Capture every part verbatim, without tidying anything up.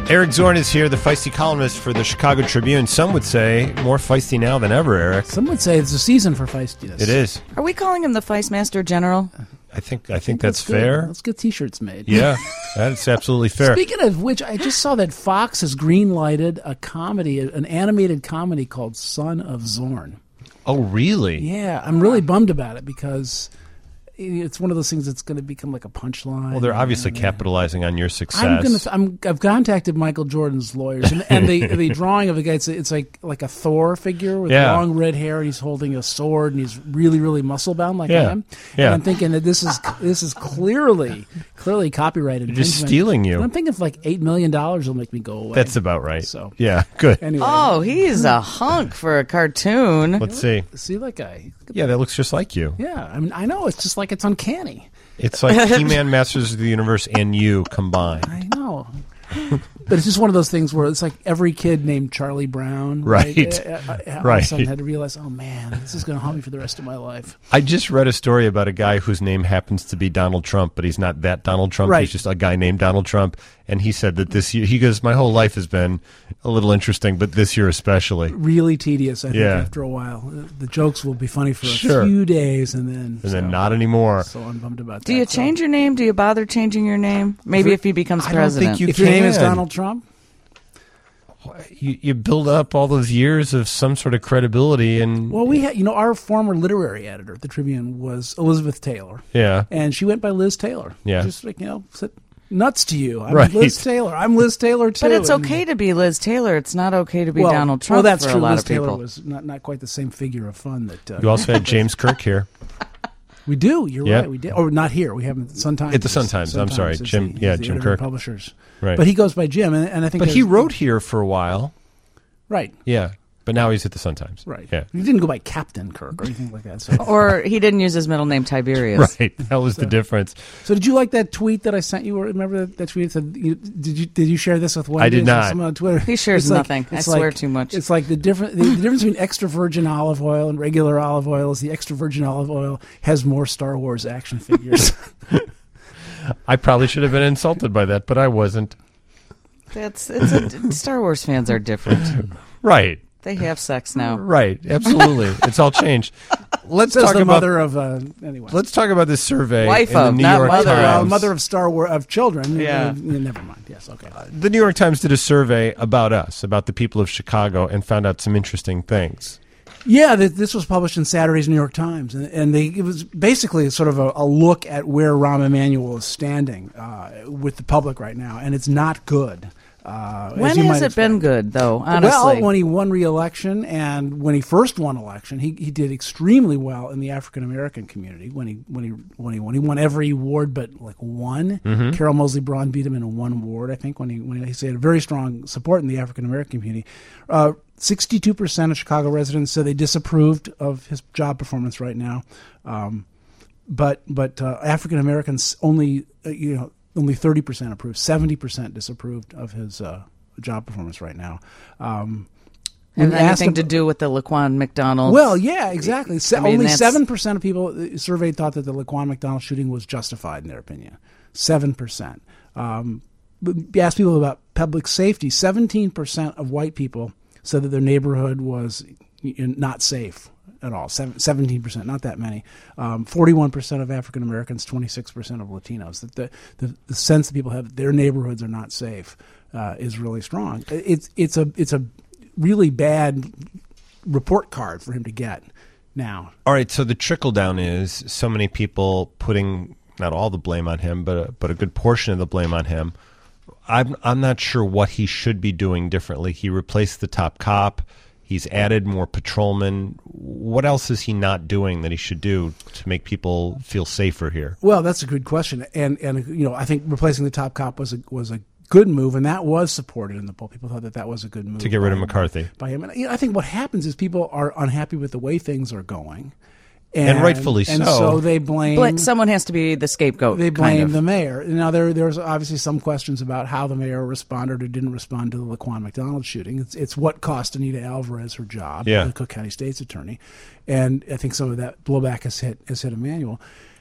Eric Zorn is here, the feisty columnist for the Chicago Tribune. Some would say more feisty now than ever, Eric. Some would say it's a season for feistiness. It is. Are we calling him the Feist Master General? I think I think, I think that's, that's fair. Let's get T-shirts made. Yeah, that's absolutely fair. Speaking of which, I just saw that Fox has green-lighted a comedy, an animated comedy called Son of Zorn. Oh, really? Yeah, I'm really bummed about it because it's one of those things that's going to become like a punchline. Well, they're obviously and, capitalizing on your success. I'm gonna. I'm, I've contacted Michael Jordan's lawyers, and, and the the drawing of the guy. It's, it's like like a Thor figure with Yeah. long red hair, and he's holding a sword, and he's really really muscle bound like Yeah. I am. Yeah. And I'm thinking that this is this is clearly clearly copyrighted. They're just infringement. stealing you. And I'm thinking if like eight million dollars will make me go away. That's about right. So yeah, good. anyway. Oh, he's a hunk for a cartoon. Let's see. See that guy? Yeah, that looks just like you. Yeah, I mean, I know it's just like it's uncanny. It's like He-Man, Masters of the Universe, and you combined. I know. But it's just one of those things where it's like every kid named Charlie Brown. Right. I, I, I, all Right. of a sudden had to realize, oh, man, this is going to haunt me for the rest of my life. I just read a story about a guy whose name happens to be Donald Trump, but he's not that Donald Trump. Right. He's just a guy named Donald Trump. And he said that this year, he goes, my whole life has been a little interesting, but this year especially. Really tedious, I think, Yeah. after a while. The jokes will be funny for a Sure. few days, and then... And so, then not anymore. So I'm bummed about that. Do you So- change your name? Do you bother changing your name? Maybe if he becomes I don't president. think you If your name is can. Donald Trump? You, you build up all those years of some sort of credibility, and Well, we had, you know, our former literary editor at the Tribune was Elizabeth Taylor, yeah, and she went by Liz Taylor. Yeah. Just like, you know, said, nuts to you. I'm Right. Liz Taylor. I'm Liz Taylor, too. But it's And- okay to be Liz Taylor. It's not okay to be well, Donald Trump Well, that's for true. a lot Liz of people. Taylor was not, not quite the same figure of fun that... Uh, you also had James Kirk here. We do. You're Yeah. right. We did. Or not here. We haven't. Sun Times. At the Sun is- Times, I'm sorry. is Jim- the- yeah, is the Jim editor Kirk. of Publishers. Right. But he goes by Jim, and, and I think. But he there's- wrote here for a while. Right. Yeah, but now he's at the Sun Times. Right. Yeah. He didn't go by Captain Kirk or anything like that. So, Or he didn't use his middle name Tiberius. Right. That was the difference. so did you like that tweet that I sent you? Or remember that, that tweet? That said, you, did you did you share this with Wendy? I did or not. someone on Twitter. He shares It's like- nothing. I it's swear like- too much. It's like the different the, the difference between extra virgin olive oil and regular olive oil is the extra virgin olive oil has more Star Wars action figures. I probably should have been insulted by that, but I wasn't. That's it's a, Star Wars fans are different. Right. They have sex now. Right. Absolutely. It's all changed. Let's Says talk the about mother of uh, anyway. Let's talk about this survey Wife in the of, New not York mother of. Well, Times. mother of Star Wars of children. Yeah. Uh, never mind. Yes. Okay. The New York Times did a survey about us, about the people of Chicago, and found out some interesting things. Yeah, th- this was published in Saturday's New York Times, and, and they, it was basically sort of a, a look at where Rahm Emanuel is standing uh, with the public right now, and it's not good. Uh, as When you has might it been expect. good, though, honestly? Well, when he won re-election, and when he first won election, he, he did extremely well in the African American community. When he when he when he won, he won every ward but like one. Mm-hmm. Carol Mosley Braun beat him in one ward, I think. When he when he, he had a very strong support in the African American community. Uh, Sixty-two percent of Chicago residents said they disapproved of his job performance right now, um, but but uh, African Americans only uh, you know. Only thirty percent approved. seventy percent disapproved of his uh, job performance right now. Um, Have when asked anything to ab- do with the Laquan McDonald? Well, yeah, exactly. Se- I mean, only that's- seven percent of people surveyed thought that the Laquan McDonald shooting was justified in their opinion. seven percent. Um, you ask people about public safety. seventeen percent of white people said that their neighborhood was not safe at all. seventeen percent, not that many. Um, forty-one percent of African Americans, twenty-six percent of Latinos. That the, the the sense that people have that their neighborhoods are not safe uh, is really strong. It's it's a it's a really bad report card for him to get now. All right, so the trickle down is so many people putting not all the blame on him, but a, but a good portion of the blame on him. I'm I'm not sure what he should be doing differently. He replaced the top cop. He's added more patrolmen. What else is he not doing that he should do to make people feel safer here? Well, that's a good question, and and you know I think replacing the top cop was a was a good move, and that was supported in the poll. People thought that that was a good move To get rid of by- McCarthy. by him. And you know, I think what happens is people are unhappy with the way things are going, And rightfully and so. so they blame. But someone has to be the scapegoat. They kind blame of. the mayor. Now there there's obviously some questions about how the mayor responded or didn't respond to the Laquan McDonald shooting. It's it's what cost Anita Alvarez her job, Yeah. the Cook County State's attorney, and I think some of that blowback has hit has hit Emanuel.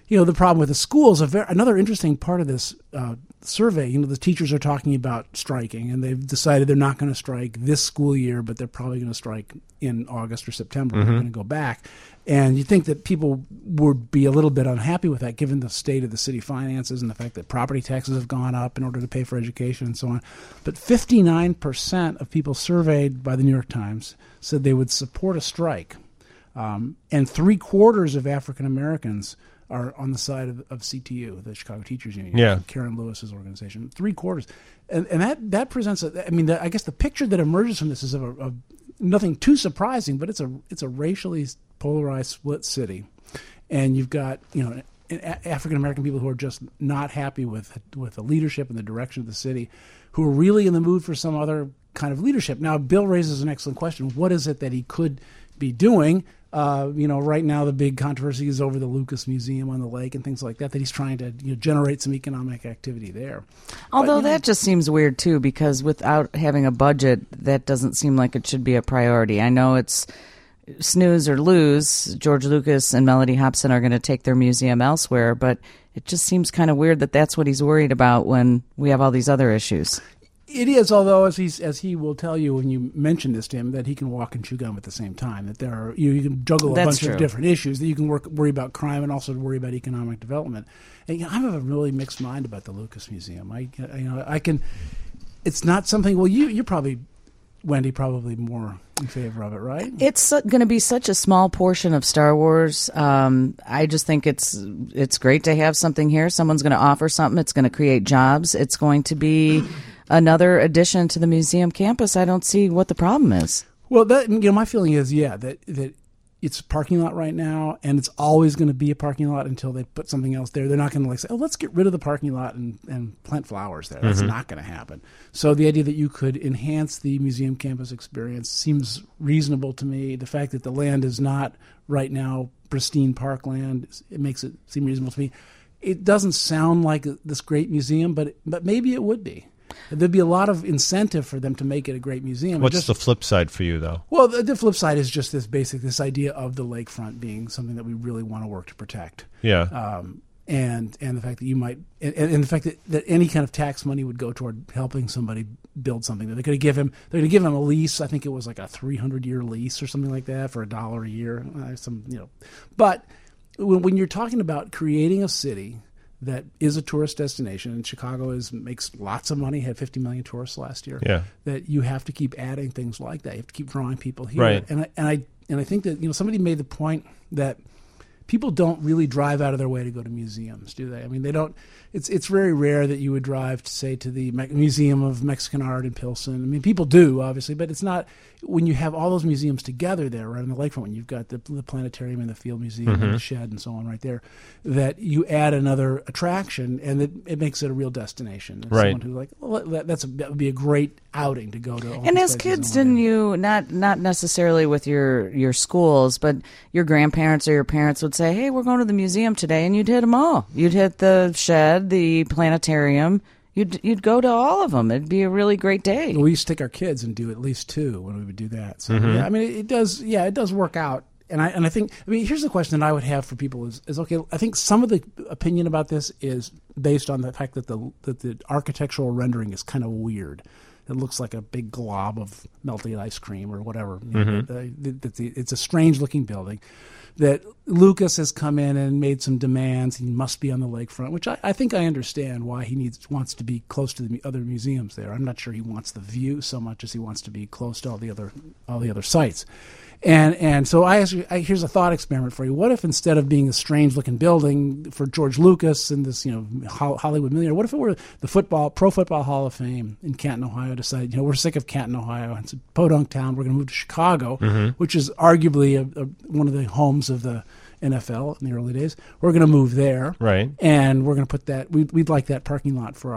you know, the problem with the schools, a very, another interesting part of this uh, survey, you know, the teachers are talking about striking, and they've decided they're not going to strike this school year, but they're probably going to strike in August or September. Mm-hmm. They're going to go back. And you think that people would be a little bit unhappy with that, given the state of the city finances and the fact that property taxes have gone up in order to pay for education and so on. But fifty-nine percent of people surveyed by the New York Times said they would support a strike. Um, and three quarters of African Americans are on the side of, of C T U, the Chicago Teachers Union, yeah. Karen Lewis's organization. Three quarters, and and that that presents a. I mean, the, I guess the picture that emerges from this is of, a, of nothing too surprising, but it's a it's a racially polarized, split city, and you've got you know African American people who are just not happy with with the leadership and the direction of the city, who are really in the mood for some other kind of leadership. Now, Bill raises an excellent question: what is it that he could be doing? Uh, you know, right now the big controversy is over the Lucas Museum on the lake and things like that, that he's trying to you know, generate some economic activity there. Although but, that know, just seems weird, too, because without having a budget, that doesn't seem like it should be a priority. I know it's snooze or lose. George Lucas and Mellody Hobson are going to take their museum elsewhere, but it just seems kind of weird that that's what he's worried about when we have all these other issues. It is, although as he's as he will tell you when you mention this to him, that he can walk and chew gum at the same time. That there are you, you can juggle a That's bunch true. of different issues. That you can work worry about crime and also worry about economic development. And you know, I have a really mixed mind about the Lucas Museum. I you know I can. It's not something. Well, you you're probably Wendy probably more in favor of it, right? It's going to be such a small portion of Star Wars. Um, I just think it's it's great to have something here. Someone's going to offer something. It's going to create jobs. It's going to be another addition to the museum campus. I don't see what the problem is. Well, that, you know, my feeling is, yeah, that that it's a parking lot right now, and it's always going to be a parking lot until they put something else there. They're not going to like say, oh, let's get rid of the parking lot and, and plant flowers there. That's mm-hmm. not going to happen. So the idea that you could enhance the museum campus experience seems reasonable to me. The fact that the land is not right now pristine parkland, it makes it seem reasonable to me. It doesn't sound like this great museum, but but maybe it would be. There'd be a lot of incentive for them to make it a great museum. What's just, the flip side for you, though? Well, the, the flip side is just this basic, this idea of the lakefront being something that we really want to work to protect. Yeah. Um, and and the fact that you might, and, and the fact that, that any kind of tax money would go toward helping somebody build something. That they're going to give him, they're going to give him a lease. I think it was like a three hundred year lease or something like that for a dollar a year. Uh, some, you know, but when, when you're talking about creating a city that is a tourist destination, and Chicago is makes lots of money, had fifty million tourists last year. Yeah. That you have to keep adding things like that. You have to keep drawing people here. Right. And I, and I and I think that you know somebody made the point that people don't really drive out of their way to go to museums, do they? I mean, they don't. It's it's very rare that you would drive to say to the Me- Museum of Mexican Art in Pilsen. I mean, people do obviously, but it's not when you have all those museums together there, right on the lakefront. When you've got the, the planetarium and the Field Museum mm-hmm. and the Shed and so on, right there, that you add another attraction and it, it makes it a real destination. And right. Someone who's like, well, that, that's a, that would be a great outing to go to. All and these as places kids, and didn't you not not necessarily with your your schools, but your grandparents or your parents would say, "Hey, we're going to the museum today," and you'd hit them all. You'd hit the Shed, the planetarium. You'd you'd go to all of them. It'd be a really great day. We used to take our kids and do at least two when we would do that. So mm-hmm. yeah, I mean, it, it does. Yeah, it does work out. And I and I think. I mean, here's the question that I would have for people: is is okay. I think some of the opinion about this is based on the fact that the that the architectural rendering is kind of weird. It looks like a big glob of melted ice cream or whatever. You know, mm-hmm. the, the, the, it's a strange looking building. That Lucas has come in and made some demands. He must be on the lakefront, which I, I think I understand why he needs wants to be close to the other museums there. I'm not sure he wants the view so much as he wants to be close to all the other all the other sites. And and so I, ask you, I here's a thought experiment for you. What if instead of being a strange looking building for George Lucas and this you know Hollywood millionaire, what if it were the football Pro Football Hall of Fame in Canton, Ohio? Decided you know we're sick of Canton, Ohio. It's a podunk town. We're going to move to Chicago, mm-hmm. which is arguably a, a, one of the homes of the N F L in the early days. We're going to move there, right? And we're going to put that. We'd, we'd like that parking lot for our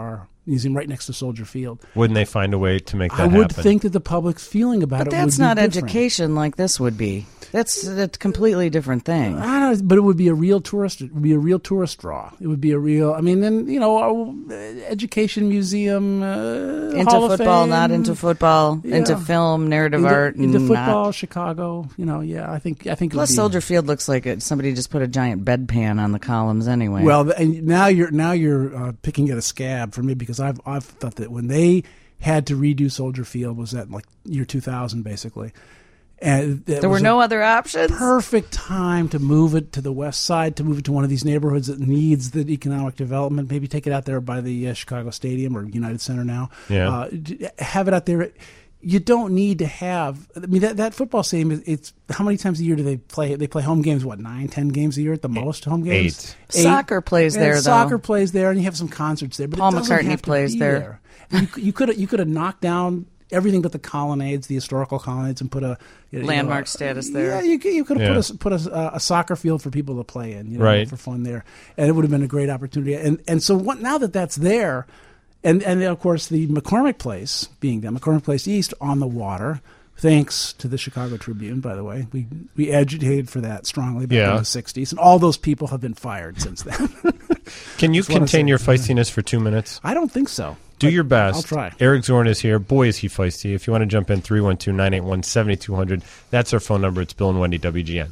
museum right next to Soldier Field. Wouldn't they find a way to make that I would happen? think that the public's feeling about But it that's would be not different. education like this would be. That's a completely different thing. I don't know, but it would be a real tourist. It would be a real tourist draw. It would be a real. I mean, then you know, uh, education museum, uh, Into Hall of football, Fame, not into football, Yeah. into film, narrative into, art, into and football, not. Chicago. You know, yeah, I think I think. it would Plus, be, Soldier Field looks like it, somebody just put a giant bedpan on the columns anyway. Well, th- and now you're now you're uh, picking at a scab for me because I've I've thought that when they had to redo Soldier Field was that like year two thousand basically. And there were no other options. Perfect time to move it to the west side, to move it to one of these neighborhoods that needs the economic development. Maybe take it out there by the uh, Chicago Stadium or United Center now. Yeah. Uh, have it out there. You don't need to have. I mean, that, that football stadium. Is, it's how many times a year do they play? They play home games. What, nine, ten games a year at the most? Home games. Eight. Soccer plays And there, though. Soccer plays there, and you have some concerts there. But Paul it doesn't McCartney have to plays be there. there. You could you could have you could have knocked everything but the colonnades, the historical colonnades, and put a you know, Landmark uh, status there. Yeah, you could, you could have Yeah. put a put a, a soccer field for people to play in, you know, Right. for fun there, and it would have been a great opportunity. And and so what, now that that's there, and and of course the McCormick Place being there, McCormick Place East on the water. Thanks to the Chicago Tribune, by the way, we we agitated for that strongly back Yeah. in the sixties, and all those people have been fired since then. Can you Just wanna contain say- your feistiness for two minutes? I don't think so. Do But your best. I'll try. Eric Zorn is here. Boy, is he feisty. If you want to jump in, three one two, nine eight one, seven two zero zero. That's our phone number. It's Bill and Wendy, W G N.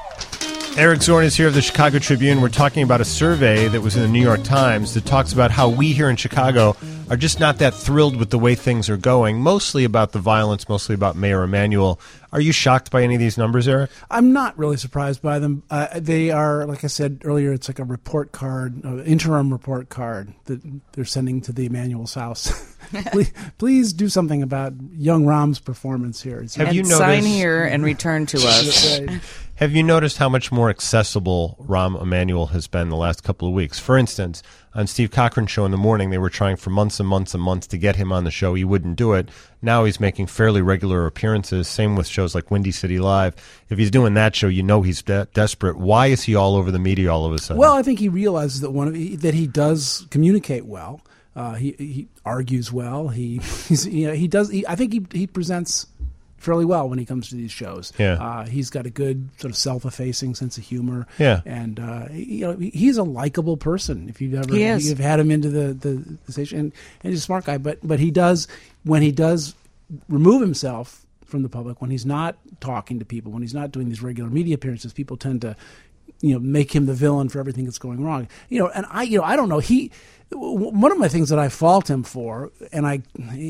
Eric Zorn is here of the Chicago Tribune. We're talking about a survey that was in the New York Times that talks about how we here in Chicago are just not that thrilled with the way things are going, mostly about the violence, mostly about Mayor Emanuel. Are you shocked by any of these numbers, Eric? I'm not really surprised by them. Uh, they are, like I said earlier, it's like a report card, uh, interim report card that they're sending to the Emanuel's house. please, please do something about young Rahm's performance here. It's- Have and you noticed- sign here and return to us. Right. Have you noticed how much more accessible Rahm Emanuel has been the last couple of weeks? For instance, on Steve Cochran's show in the morning, they were trying for months and months and months to get him on the show. He wouldn't do it. Now he's making fairly regular appearances. Same with shows like Windy City Live. If he's doing that show, you know he's de- desperate. Why is he all over the media all of a sudden? Well, I think he realizes that one of that he does communicate well. Uh, he he argues well. He he's, you know, he does. He, I think he he presents fairly well when he comes to these shows. Yeah. Uh, he's got a good sort of self-effacing sense of humor. Yeah. And uh, he- you know he's a likable person. If you've ever He is. you've had him into the the, the station, and, and he's a smart guy. But but he does when he does remove himself from the public, when he's not talking to people, when he's not doing these regular media appearances, people tend to, you know, make him the villain for everything that's going wrong. You know, and I, you know, I don't know. He, w- one of my things that I fault him for, and I,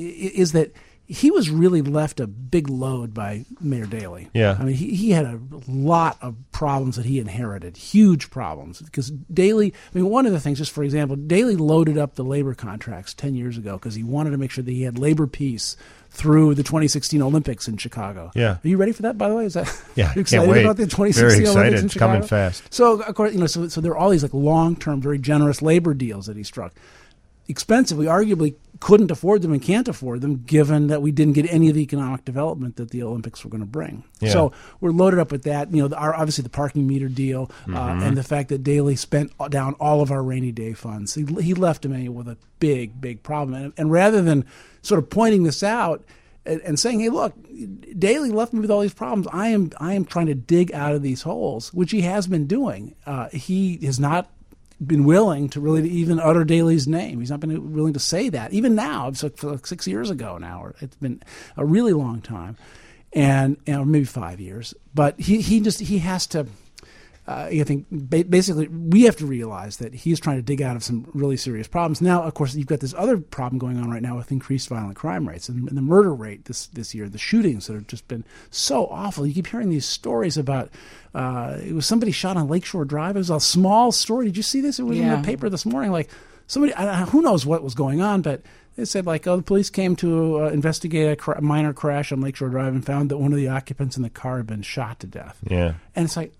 is that he was really left a big load by Mayor Daley. Yeah. I mean, he, he had a lot of problems that he inherited, huge problems. Because Daley, I mean, one of the things, just for example, Daley loaded up the labor contracts ten years ago because he wanted to make sure that he had labor peace through the twenty sixteen Olympics in Chicago. Yeah. Are you ready for that, by the way? Is that Yeah, you can't excited wait. about the twenty Very sixteen excited. Olympics in It's Chicago? coming fast. So, of course, you know, so, so there are all these like long-term, very generous labor deals that he struck. Expensive. We arguably couldn't afford them and can't afford them, given that we didn't get any of the economic development that the Olympics were going to bring. Yeah. So we're loaded up with that. You know, our, obviously the parking meter deal uh, Mm-hmm. and the fact that Daley spent down all of our rainy day funds. He, he left Emanuel with a big, big problem. And, and rather than sort of pointing this out and, and saying, "Hey, look, Daley left me with all these problems," I am I am trying to dig out of these holes, which he has been doing. Uh, he has not been willing to really even utter Daley's name. He's not been willing to say that. Even now, it's like, for like six years ago now, or it's been a really long time, and, and or maybe five years. But he, he just he has to. Uh, I think ba- basically we have to realize that he's trying to dig out of some really serious problems. Now, of course, you've got this other problem going on right now with increased violent crime rates and, and the murder rate this this year, the shootings that have just been so awful. You keep hearing these stories about uh, it was somebody shot on Lakeshore Drive. It was a small story. Did you see this? It was in Yeah. the paper this morning. Like somebody, I don't know, who knows what was going on, but they said like, oh, the police came to uh, investigate a cr- minor crash on Lakeshore Drive and found that one of the occupants in the car had been shot to death. Yeah. And it's like,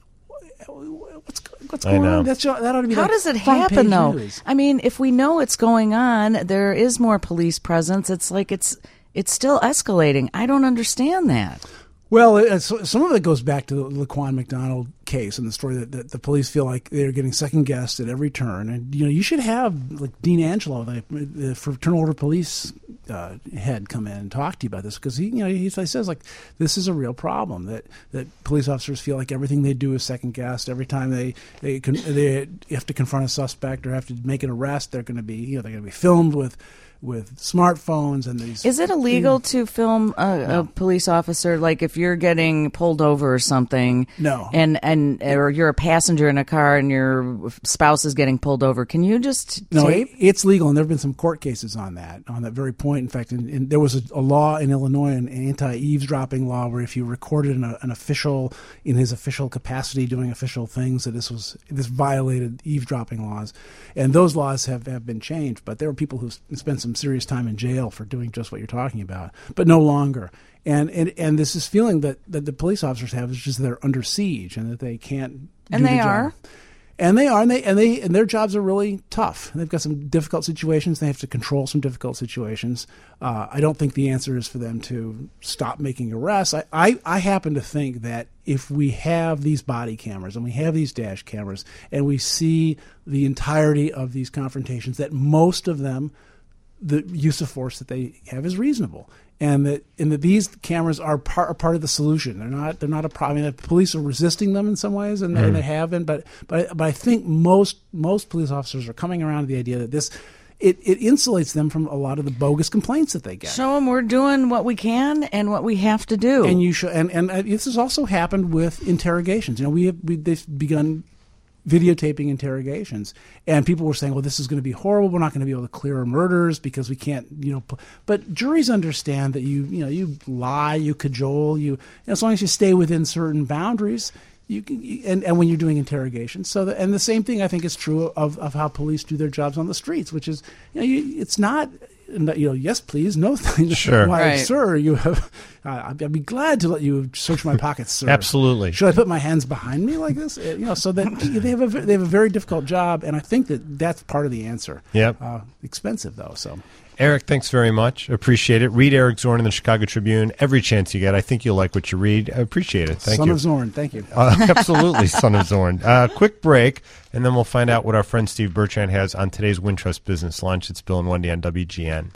what's what's I going know. on? That's that ought to be. How like does it front happen, page though? news. I mean, if we know it's going on, there is more police presence. It's like it's it's still escalating. I don't understand that. Well, it's, some of it goes back to the Laquan McDonald case and the story that, that the police feel like they're getting second guessed at every turn. And you know, you should have like Dean Angelo, the, the Fraternal Order Police uh, head, come in and talk to you about this, because he, you know, he, he says like this is a real problem that, that police officers feel like everything they do is second guessed. Every time they they can, they have to confront a suspect or have to make an arrest, they're going to be you know they're going to be filmed with. with smartphones and these. Is it illegal to film a, no. a police officer? Like if you're getting pulled over or something, no, and and or you're a passenger in a car and your spouse is getting pulled over, can you just no? tape? It, it's legal, and there have been some court cases on that on that very point. In fact, in, in, there was a, a law in Illinois, an anti-eavesdropping law, where if you recorded an, an official in his official capacity doing official things, that this was this violated eavesdropping laws, and those laws have, have been changed. But there were people who spent some some serious time in jail for doing just what you're talking about, but no longer. And and, and this is feeling that, that the police officers have is just they're under siege and that they can't and do they the job. are. And they are, and they and they and their jobs are really tough. They've got some difficult situations. They have to control some difficult situations. Uh, I don't think the answer is for them to stop making arrests. I, I, I happen to think that if we have these body cameras and we have these dash cameras and we see the entirety of these confrontations, that most of them, the use of force that they have is reasonable, and that and that these cameras are part are part of the solution. They're not they're not a problem. I mean, the police are resisting them in some ways, and, mm. and they have been. But but but I think most most police officers are coming around to the idea that this it, it insulates them from a lot of the bogus complaints that they get. Show them we're doing what we can and what we have to do. And you should and and this has also happened with interrogations. You know, we have we they've begun videotaping interrogations, and people were saying, well, this is going to be horrible. We're not going to be able to clear murders because we can't, you know, p-. But juries understand that you, you know, you lie, you cajole, you, as long as you stay within certain boundaries, you can, and, and when you're doing interrogations. So, the, and the same thing I think is true of, of how police do their jobs on the streets, which is, you know, you, it's not, you know, yes, please, no, sure, why, right. sir, you have. Uh, I'd be glad to let you search my pockets, sir. Absolutely. Should I put my hands behind me like this? You know, so that they have a they have a very difficult job, and I think that that's part of the answer. Yep. Uh, expensive though, so. Eric, thanks very much. Appreciate it. Read Eric Zorn in the Chicago Tribune every chance you get. I think you'll like what you read. I appreciate it. Thank Son you. of Zorn, thank you. Uh, absolutely, Son of Zorn. Uh, quick break, and then we'll find out what our friend Steve Bertrand has on today's Wintrust Business Lunch. It's Bill and Wendy on W G N.